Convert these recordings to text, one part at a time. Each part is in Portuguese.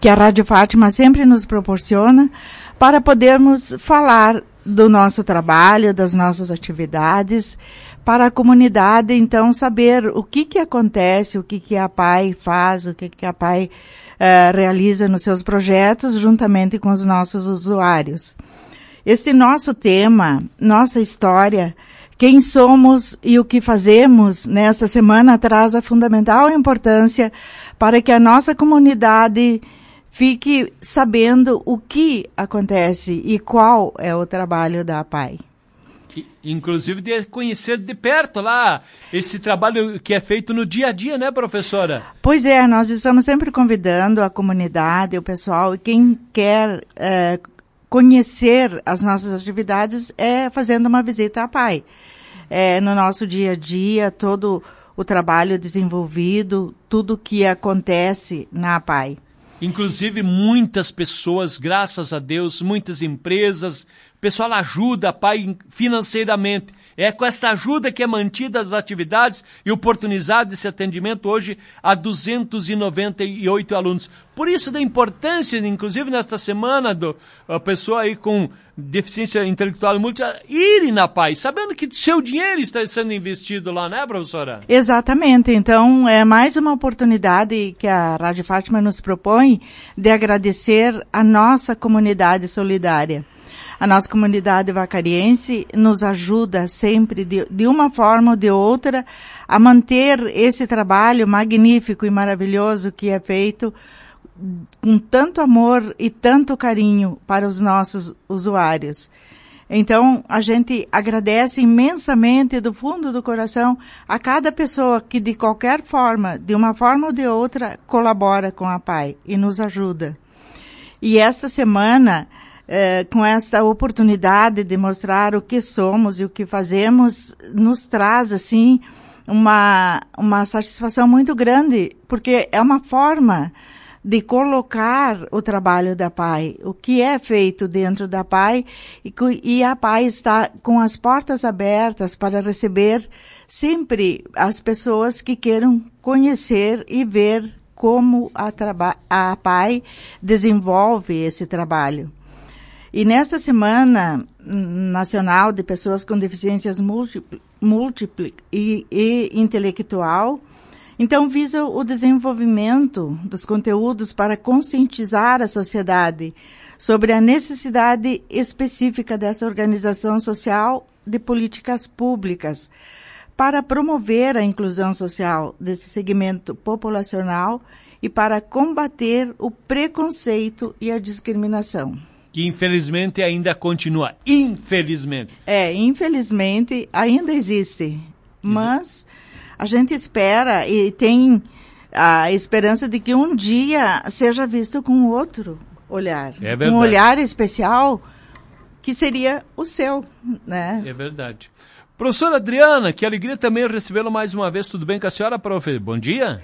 que a Rádio Fátima sempre nos proporciona para podermos falar do nosso trabalho, das nossas atividades, para a comunidade, então, saber o que acontece, o que a PAI faz, o que a PAI realiza nos seus projetos, juntamente com os nossos usuários. Este nosso tema, nossa história, quem somos e o que fazemos nesta semana traz a fundamental importância para que a nossa comunidade fique sabendo o que acontece e qual é o trabalho da APAI. Inclusive de conhecer de perto lá esse trabalho que é feito no dia a dia, né, professora? Pois é, nós estamos sempre convidando a comunidade, o pessoal, e quem quer conhecer as nossas atividades fazendo uma visita à APAI. No nosso dia a dia, todo o trabalho desenvolvido, tudo que acontece na APAI. Inclusive muitas pessoas, graças a Deus, muitas empresas, o pessoal ajuda a PAI financeiramente. É com essa ajuda que é mantida as atividades e oportunizado esse atendimento hoje a 298 alunos. Por isso da importância, inclusive nesta semana, a pessoa aí com deficiência intelectual múltipla irem na PAI, sabendo que seu dinheiro está sendo investido lá, né, professora? Exatamente. Então, é mais uma oportunidade que a Rádio Fátima nos propõe de agradecer a nossa comunidade solidária. A nossa comunidade vacariense nos ajuda sempre, de uma forma ou de outra, a manter esse trabalho magnífico e maravilhoso que é feito com tanto amor e tanto carinho para os nossos usuários. Então, a gente agradece imensamente do fundo do coração a cada pessoa que, de qualquer forma, de uma forma ou de outra, colabora com a PAI e nos ajuda. E esta semana, com esta oportunidade de mostrar o que somos e o que fazemos, nos traz, assim, uma satisfação muito grande, porque é uma forma de colocar o trabalho da PAI, o que é feito dentro da PAI, e a PAI está com as portas abertas para receber sempre as pessoas que queiram conhecer e ver como a PAI desenvolve esse trabalho. E nesta Semana Nacional de Pessoas com Deficiências Múltiplas e Intelectual, então visa o desenvolvimento dos conteúdos para conscientizar a sociedade sobre a necessidade específica dessa organização social de políticas públicas para promover a inclusão social desse segmento populacional e para combater o preconceito e a discriminação. Que infelizmente ainda continua. Infelizmente. Infelizmente ainda existe. Mas a gente espera e tem a esperança de que um dia seja visto com outro olhar. É verdade. Um olhar especial que seria o seu, né? É verdade. Professora Adriana, que alegria também recebê-la mais uma vez. Tudo bem com a senhora, prof? Bom dia.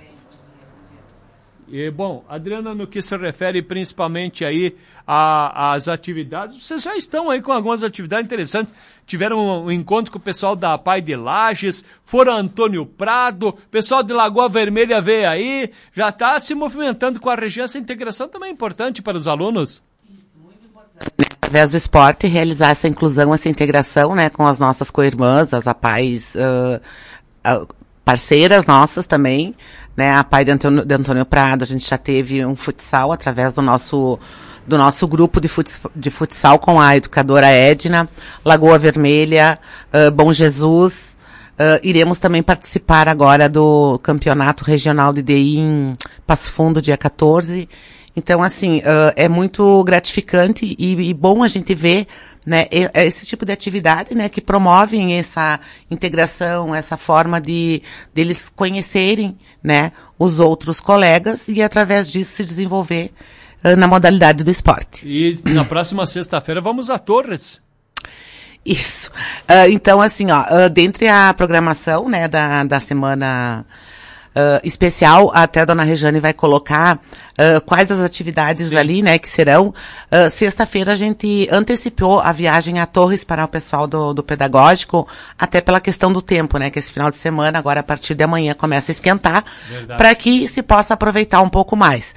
Bom, Adriana, no que se refere principalmente aí às atividades, vocês já estão aí com algumas atividades interessantes. Tiveram um encontro com o pessoal da PAI de Lages, foram a Antônio Prado, pessoal de Lagoa Vermelha veio aí, já está se movimentando com a região. Essa integração também é importante para os alunos. Isso, muito importante. Através do esporte, realizar essa inclusão, essa integração, né, com as nossas co-irmãs, as APAIs, parceiras nossas também, né, a PAI de Antônio Prado. A gente já teve um futsal através do nosso grupo de futsal com a educadora Edna, Lagoa Vermelha, Bom Jesus. Iremos também participar agora do campeonato regional de DI em Passo Fundo, dia 14. Então, assim, é muito gratificante e bom a gente ver, né, esse tipo de atividade, né, que promovem essa integração, essa forma deles conhecerem, né, os outros colegas e através disso se desenvolver na modalidade do esporte. E na próxima sexta-feira vamos a Torres. Isso. Então, assim, dentre a programação, né, da semana especial, até a dona Rejane vai colocar quais as atividades Sim. ali, né, que serão. Sexta-feira a gente antecipou a viagem a Torres para o pessoal do pedagógico, até pela questão do tempo, né, que esse final de semana, agora a partir de amanhã, começa a esquentar, para que se possa aproveitar um pouco mais.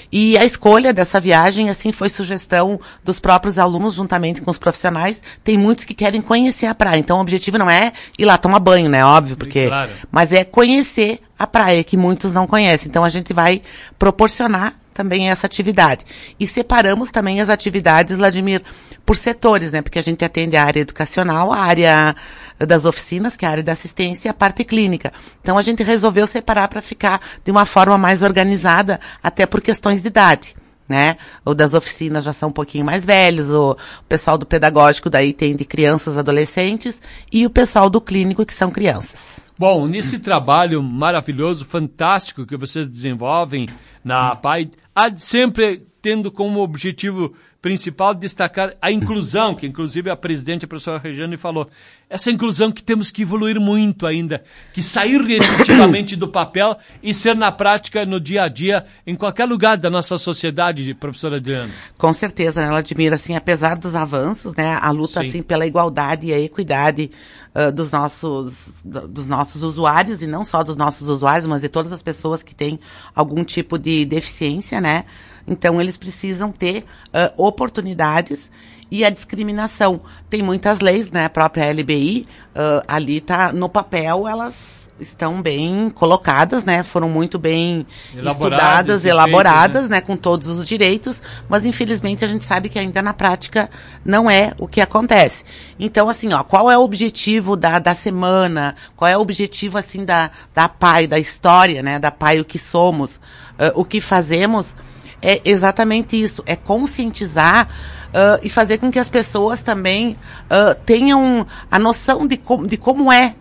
E a escolha dessa viagem, assim, foi sugestão dos próprios alunos, juntamente com os profissionais. Tem muitos que querem conhecer a praia. Então, o objetivo não é ir lá tomar banho, né? Óbvio, porque... Claro. Mas é conhecer a praia, que muitos não conhecem. Então, a gente vai proporcionar também essa atividade. E separamos também as atividades, Vladimir, por setores, né? Porque a gente atende a área educacional, a área das oficinas, que é a área da assistência, e a parte clínica. Então, a gente resolveu separar para ficar de uma forma mais organizada, até por questões de idade, né? O das oficinas já são um pouquinho mais velhos, o pessoal do pedagógico daí tem de crianças, adolescentes, e o pessoal do clínico, que são crianças. Bom, nesse trabalho maravilhoso, fantástico que vocês desenvolvem na APAI, sempre tendo como objetivo principal destacar a inclusão, que inclusive a presidente, a professora Regiane, falou. Essa inclusão que temos que evoluir muito ainda, que sair efetivamente do papel e ser na prática, no dia a dia, em qualquer lugar da nossa sociedade, professora Adriana. Com certeza, né, Vladimir, assim, apesar dos avanços, né, a luta, assim, pela igualdade e a equidade dos nossos usuários, e não só dos nossos usuários, mas de todas as pessoas que têm algum tipo de deficiência, né? Então, eles precisam ter oportunidades. E a discriminação. Tem muitas leis, né? A própria LBI, ali tá no papel, elas estão bem colocadas, né? Foram muito bem estudadas, elaboradas, né? Com todos os direitos, mas infelizmente a gente sabe que ainda na prática não é o que acontece. Então, assim, ó, qual é o objetivo da semana? Qual é o objetivo, assim, da PAI, da história, né? Da PAI, o que somos, o que fazemos? É exatamente isso, é conscientizar e fazer com que as pessoas também tenham a noção de como é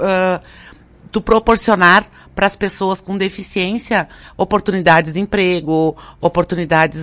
tu proporcionar para as pessoas com deficiência oportunidades de emprego, oportunidades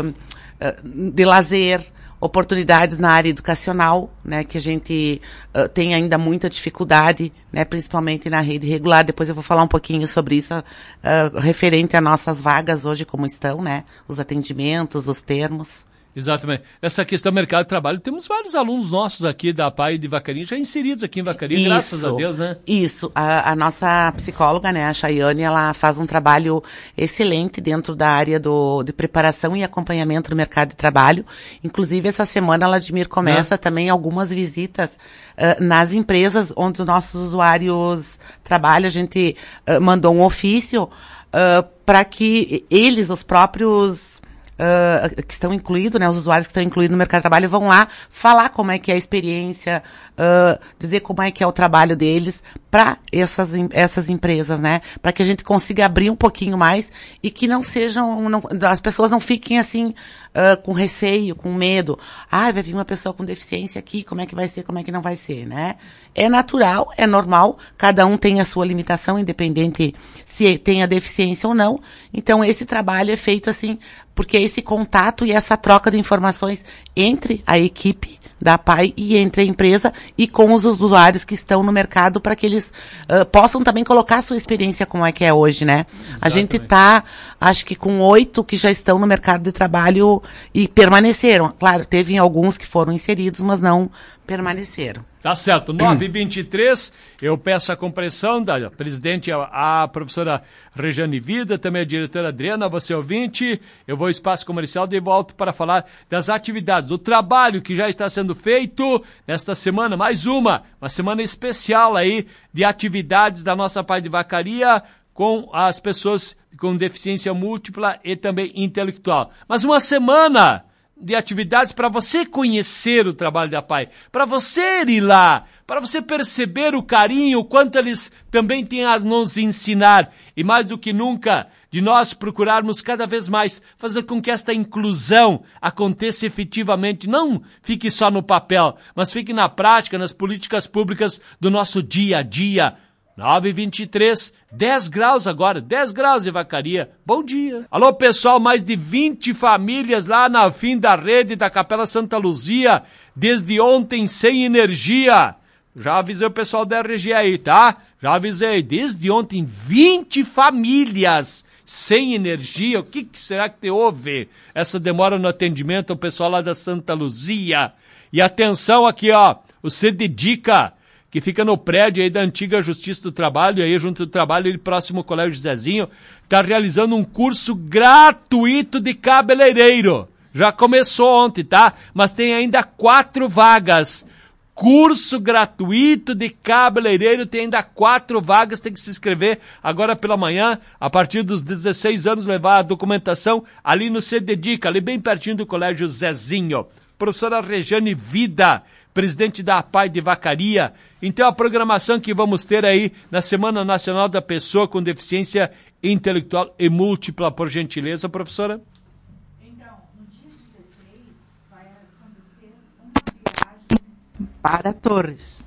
de lazer, oportunidades na área educacional, né, que a gente tem ainda muita dificuldade, né, principalmente na rede regular. Depois eu vou falar um pouquinho sobre isso, referente a nossas vagas hoje como estão, né, os atendimentos, os termos. Exatamente. Essa questão do mercado de trabalho, temos vários alunos nossos aqui da APAI de Vacaria já inseridos aqui em Vacaria, graças a Deus, né? Isso. A nossa psicóloga, né, a Chayane, ela faz um trabalho excelente dentro da área de preparação e acompanhamento do mercado de trabalho. Inclusive, essa semana, a Vladimir começa também algumas visitas nas empresas onde os nossos usuários trabalham. A gente mandou um ofício para que eles, os próprios que estão incluídos, né, os usuários que estão incluídos no mercado de trabalho vão lá falar como é que é a experiência, dizer como é que é o trabalho deles para essas empresas, né, para que a gente consiga abrir um pouquinho mais e que não sejam, as pessoas não fiquem assim, com receio, com medo. Vai vir uma pessoa com deficiência aqui, como é que vai ser, como é que não vai ser, né? É natural, é normal, cada um tem a sua limitação, independente se tem a deficiência ou não. Então, esse trabalho é feito assim, porque esse contato e essa troca de informações entre a equipe da PAI e entre a empresa e com os usuários que estão no mercado para que eles possam também colocar a sua experiência como é que é hoje, né? Exatamente. A gente acho que com 8 que já estão no mercado de trabalho e permaneceram. Claro, teve alguns que foram inseridos, mas não permaneceram. Tá certo. 9h23, eu peço a compreensão da presidente, a professora Regiane Vida, também a diretora Adriana, você ouvinte. Eu vou ao espaço comercial e volto para falar das atividades, do trabalho que já está sendo feito nesta semana, mais uma semana especial aí de atividades da nossa PAI de Vacaria com as pessoas com deficiência múltipla e também intelectual. Mas uma semana de atividades para você conhecer o trabalho da PAI, para você ir lá, para você perceber o carinho, o quanto eles também têm a nos ensinar, e mais do que nunca, de nós procurarmos cada vez mais fazer com que esta inclusão aconteça efetivamente, não fique só no papel, mas fique na prática, nas políticas públicas do nosso dia a dia. 9h23, 10 graus agora, 10 graus em Vacaria. Bom dia. Alô, pessoal, mais de 20 famílias lá na fim da rede da Capela Santa Luzia, desde ontem sem energia. Já avisei o pessoal da RG aí, tá? Já avisei, desde ontem 20 famílias sem energia. O que será que houve? Essa demora no atendimento ao pessoal lá da Santa Luzia. E atenção aqui, ó, você dedica que fica no prédio aí da antiga Justiça do Trabalho, aí junto do trabalho, ele próximo ao Colégio Zezinho, está realizando um curso gratuito de cabeleireiro. Já começou ontem, tá? Mas tem ainda 4 vagas. Curso gratuito de cabeleireiro, tem ainda 4 vagas, tem que se inscrever agora pela manhã, a partir dos 16 anos, levar a documentação ali no CDDICA, ali bem pertinho do Colégio Zezinho. Professora Rejane Vida, presidente da APAI de Vacaria. Então a programação que vamos ter aí na Semana Nacional da Pessoa com Deficiência Intelectual e Múltipla, por gentileza, professora? Para Torres.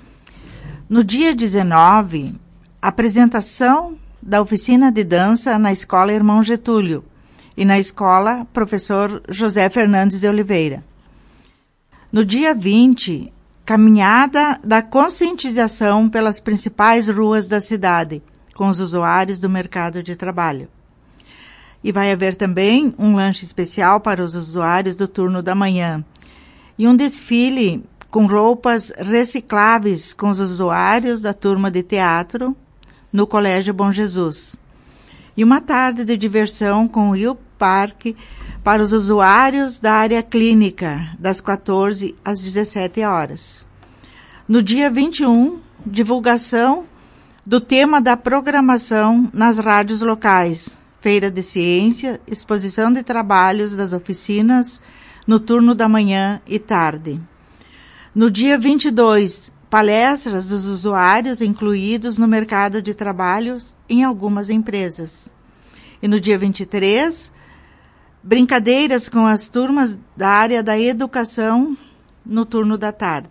No dia 19, apresentação da oficina de dança na Escola Irmão Getúlio e na Escola Professor José Fernandes de Oliveira. No dia 20, caminhada da conscientização pelas principais ruas da cidade, com os usuários do mercado de trabalho. E vai haver também um lanche especial para os usuários do turno da manhã e um desfile com roupas recicláveis com os usuários da turma de teatro no Colégio Bom Jesus. E uma tarde de diversão com o Rio Parque para os usuários da área clínica, das 14 às 17 horas. No dia 21, divulgação do tema da programação nas rádios locais, feira de ciência, exposição de trabalhos das oficinas no turno da manhã e tarde. No dia 22, palestras dos usuários incluídos no mercado de trabalho em algumas empresas. E no dia 23, brincadeiras com as turmas da área da educação no turno da tarde.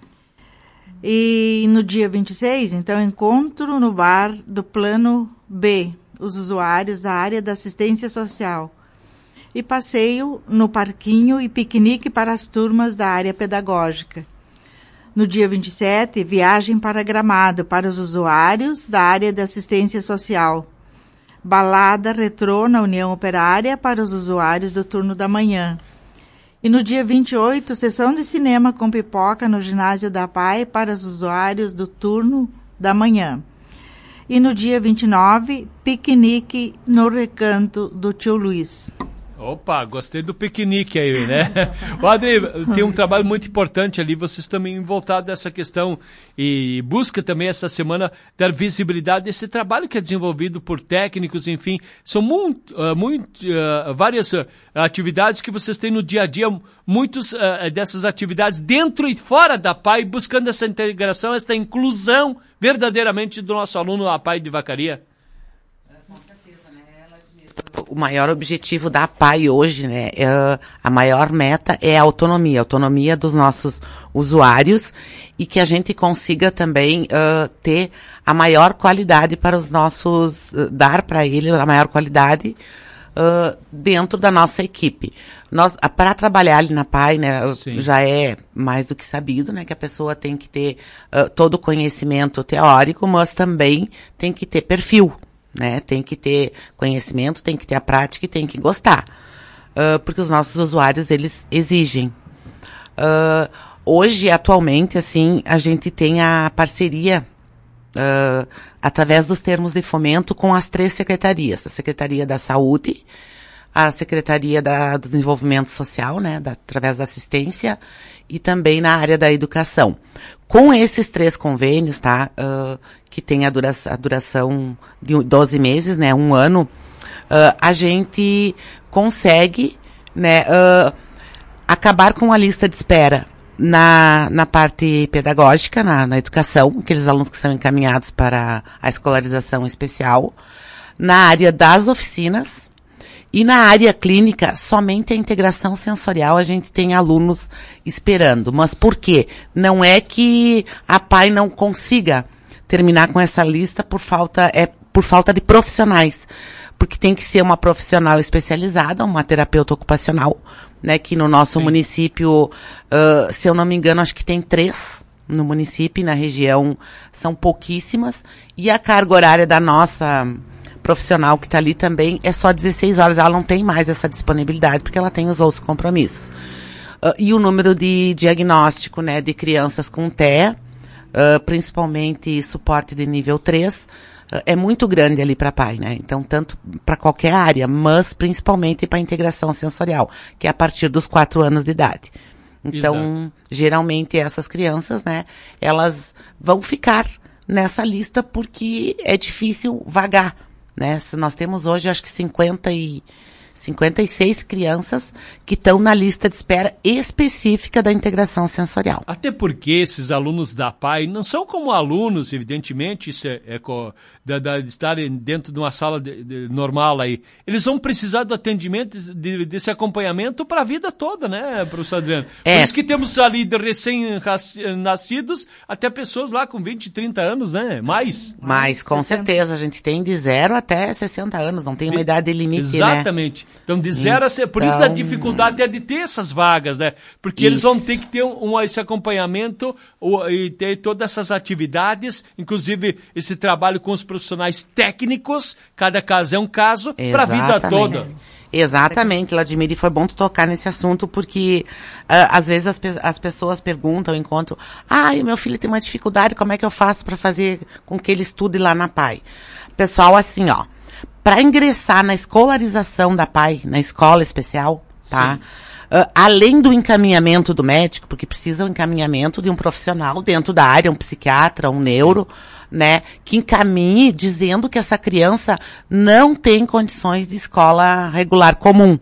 E no dia 26, então, encontro no bar do Plano B, os usuários da área da assistência social. E passeio no parquinho e piquenique para as turmas da área pedagógica. No dia 27, viagem para Gramado para os usuários da área de assistência social. Balada retrô na União Operária para os usuários do turno da manhã. E no dia 28, sessão de cinema com pipoca no ginásio da APAI para os usuários do turno da manhã. E no dia 29, piquenique no Recanto do Tio Luiz. Opa, gostei do piquenique aí, né? O Adri, tem um trabalho muito importante ali, vocês também voltados a essa questão e busca também essa semana dar visibilidade desse trabalho que é desenvolvido por técnicos, enfim, são várias atividades que vocês têm no dia a dia, muitas dessas atividades dentro e fora da APAI, buscando essa integração, essa inclusão verdadeiramente do nosso aluno APAI de Vacaria. O maior objetivo da APAI hoje, né, a maior meta é a autonomia dos nossos usuários e que a gente consiga também ter a maior qualidade para os nossos, dar para eles a maior qualidade dentro da nossa equipe. Nós, para trabalhar ali na APAI, né, já é mais do que sabido, né, que a pessoa tem que ter todo o conhecimento teórico, mas também tem que ter perfil. Né? Tem que ter conhecimento, tem que ter a prática e tem que gostar. Porque os nossos usuários, eles exigem. Hoje, atualmente, assim, a gente tem a parceria através dos termos de fomento com as 3 secretarias. A Secretaria da Saúde, a Secretaria do Desenvolvimento Social, né, através da assistência, e também na área da educação. Com esses 3 convênios, tá, que tem a duração de 12 meses, né, 1 ano, a gente consegue, né, acabar com a lista de espera na parte pedagógica, na educação, aqueles alunos que são encaminhados para a escolarização especial, na área das oficinas, e na área clínica, somente a integração sensorial a gente tem alunos esperando. Mas por quê? Não é que a APAI não consiga terminar com essa lista por falta de profissionais. Porque tem que ser uma profissional especializada, uma terapeuta ocupacional, né? Que no nosso município, se eu não me engano, acho que tem 3 no município, na região são pouquíssimas. E a carga horária da nossa profissional que está ali também é só 16 horas, ela não tem mais essa disponibilidade porque ela tem os outros compromissos. E o número de diagnóstico, né, de crianças com TEA principalmente suporte de nível 3, é muito grande ali para pai, né? Então, tanto para qualquer área, mas principalmente para integração sensorial, que é a partir dos 4 anos de idade. Então, exato, geralmente essas crianças, né, elas vão ficar nessa lista porque é difícil vagar, né? Nós temos hoje, acho que 56 crianças que estão na lista de espera específica da integração sensorial. Até porque esses alunos da PAI não são como alunos, evidentemente, isso de estarem dentro de uma sala normal aí. Eles vão precisar do atendimento, desse acompanhamento para a vida toda, né, professor Adriano? Por isso que temos ali de recém-nascidos até pessoas lá com 20, 30 anos, né? Mais, com 60. Certeza. A gente tem de 0 até 60 anos, não tem uma idade limite, exatamente, né? Então, de 0 a 60. Por isso a dificuldade é de ter essas vagas, né? Porque eles vão ter que ter esse acompanhamento e ter todas essas atividades, inclusive esse trabalho com os profissionais técnicos, cada caso é um caso, para a vida toda. Exatamente, Vladimir, e foi bom tu tocar nesse assunto, porque às vezes as pessoas perguntam, encontram, o meu filho tem uma dificuldade, como é que eu faço para fazer com que ele estude lá na PAI? Pessoal, assim, para ingressar na escolarização da PAI, na escola especial, tá? Além do encaminhamento do médico, porque precisa o encaminhamento de um profissional dentro da área, um psiquiatra, um neuro, né? Que encaminhe dizendo que essa criança não tem condições de escola regular comum.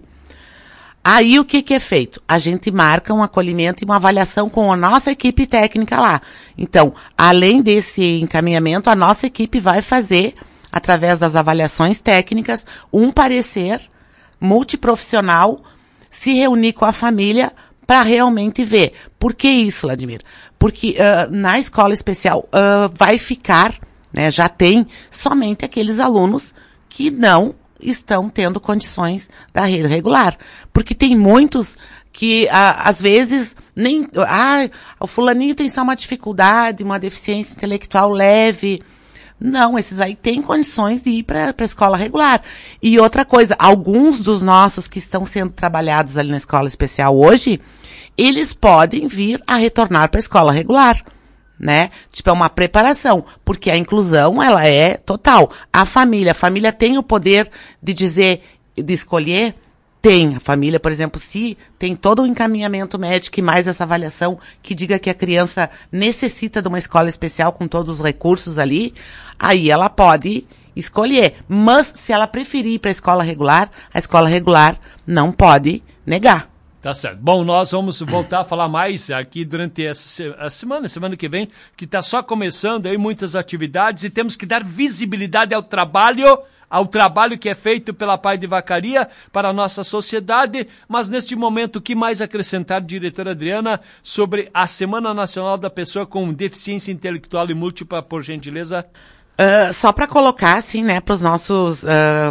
Aí o que é feito? A gente marca um acolhimento e uma avaliação com a nossa equipe técnica lá. Então, além desse encaminhamento, a nossa equipe vai fazer, através das avaliações técnicas, um parecer multiprofissional, se reunir com a família para realmente ver. Por que isso, Vladimir? Porque na escola especial vai ficar, né, já tem somente aqueles alunos que não estão tendo condições da rede regular. Porque tem muitos que, às vezes, nem... o fulaninho tem só uma dificuldade, uma deficiência intelectual leve. Não, esses aí têm condições de ir para a escola regular. E outra coisa, alguns dos nossos que estão sendo trabalhados ali na escola especial hoje, eles podem vir a retornar para a escola regular, né? Tipo, é uma preparação, porque a inclusão, ela é total. A família tem o poder de dizer, de escolher? Tem. A família, por exemplo, se tem todo o encaminhamento médico e mais essa avaliação que diga que a criança necessita de uma escola especial com todos os recursos ali, aí ela pode escolher. Mas se ela preferir ir para a escola regular não pode negar. Tá certo. Bom, nós vamos voltar a falar mais aqui durante a semana que vem, que está só começando aí muitas atividades e temos que dar visibilidade ao trabalho que é feito pela PAI de Vacaria para a nossa sociedade, mas neste momento, o que mais acrescentar, diretora Adriana, sobre a Semana Nacional da Pessoa com Deficiência Intelectual e Múltipla, por gentileza? Só para colocar, assim, né, para os nossos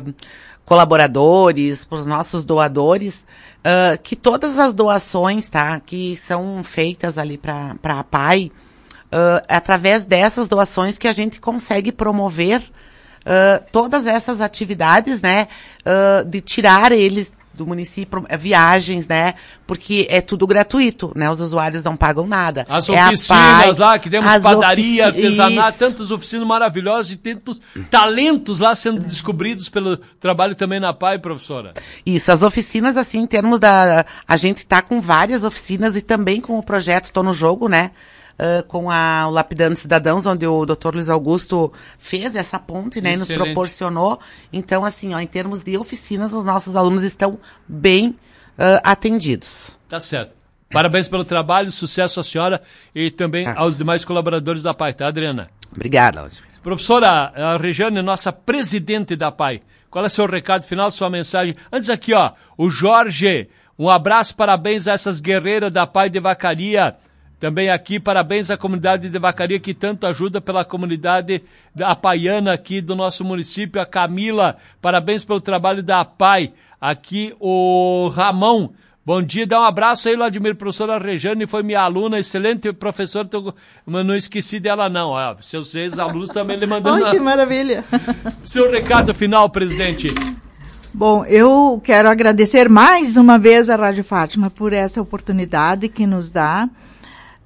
colaboradores, para os nossos doadores, que todas as doações, tá, que são feitas ali para a PAI, através dessas doações que a gente consegue promover todas essas atividades, né, de tirar eles do município, viagens, né, porque é tudo gratuito, né, os usuários não pagam nada. As oficinas lá, que temos padaria, artesanato, tantas oficinas maravilhosas e tantos talentos lá sendo descobridos pelo trabalho também na PAI, professora. Isso, as oficinas, assim, em termos a gente tá com várias oficinas e também com o projeto Tô no Jogo, né, com o Lapidando Cidadãos, onde o Dr. Luiz Augusto fez essa ponte, né, e nos proporcionou. Então, assim, em termos de oficinas, os nossos alunos estão bem atendidos. Tá certo. Parabéns pelo trabalho, sucesso à senhora e também aos demais colaboradores da PAI, tá, Adriana? Obrigada. Professora Regiane, nossa presidente da PAI, qual é o seu recado final, sua mensagem? Antes aqui, o Jorge, um abraço, parabéns a essas guerreiras da PAI de Vacaria. Também aqui, parabéns à comunidade de Vacaria, que tanto ajuda pela comunidade apaiana aqui do nosso município. A Camila, parabéns pelo trabalho da PAI. Aqui o Ramon, bom dia, dá um abraço aí, Vladimir, professora Regiane, foi minha aluna, excelente professora, não esqueci dela não. Seus ex-alunos também lhe mandando... Ai, que maravilha! Seu recado final, presidente. Bom, eu quero agradecer mais uma vez a Rádio Fátima por essa oportunidade que nos dá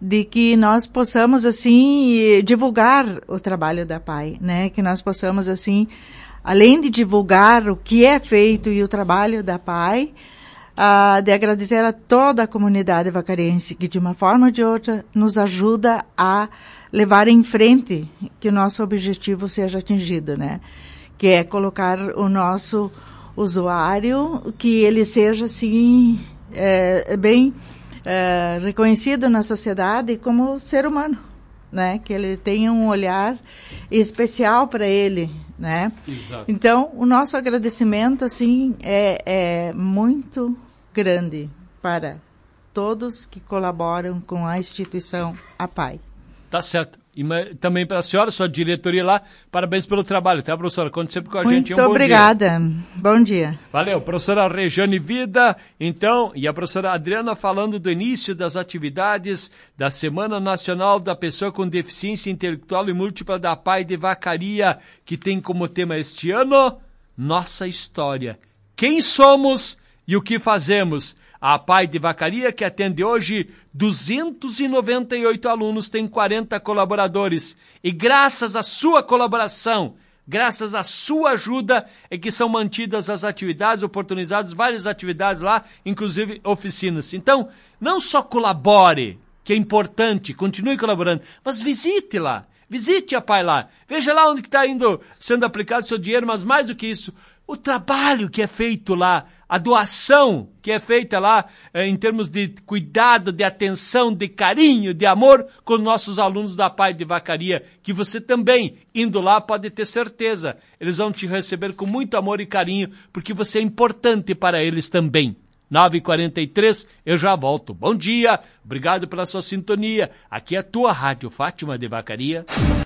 de que nós possamos, assim, divulgar o trabalho da PAI, né? Que nós possamos, assim, além de divulgar o que é feito e o trabalho da PAI, de agradecer a toda a comunidade vacarense que, de uma forma ou de outra, nos ajuda a levar em frente que o nosso objetivo seja atingido, né? Que é colocar o nosso usuário, que ele seja, assim, bem reconhecido na sociedade como ser humano, né? Que ele tenha um olhar especial para ele, né? Exato. Então, o nosso agradecimento, assim, é muito grande para todos que colaboram com a instituição APAI. Tá certo. E também para a senhora, sua diretoria lá, parabéns pelo trabalho, tá, professora? Conte sempre com a gente. Muito obrigada. Bom dia. Valeu, professora Rejane Vida, então, e a professora Adriana falando do início das atividades da Semana Nacional da Pessoa com Deficiência Intelectual e Múltipla da PAI de Vacaria, que tem como tema este ano, Nossa História. Quem somos e o que fazemos? A PAI de Vacaria, que atende hoje 298 alunos, tem 40 colaboradores. E graças à sua colaboração, graças à sua ajuda, é que são mantidas as atividades, oportunizadas várias atividades lá, inclusive oficinas. Então, não só colabore, que é importante, continue colaborando, mas visite lá, visite a PAI lá. Veja lá onde está sendo aplicado o seu dinheiro, mas mais do que isso, o trabalho que é feito lá, a doação que é feita lá em termos de cuidado, de atenção, de carinho, de amor com os nossos alunos da PAI de Vacaria, que você também, indo lá, pode ter certeza. Eles vão te receber com muito amor e carinho, porque você é importante para eles também. 9h43, eu já volto. Bom dia, obrigado pela sua sintonia. Aqui é a tua Rádio Fátima de Vacaria.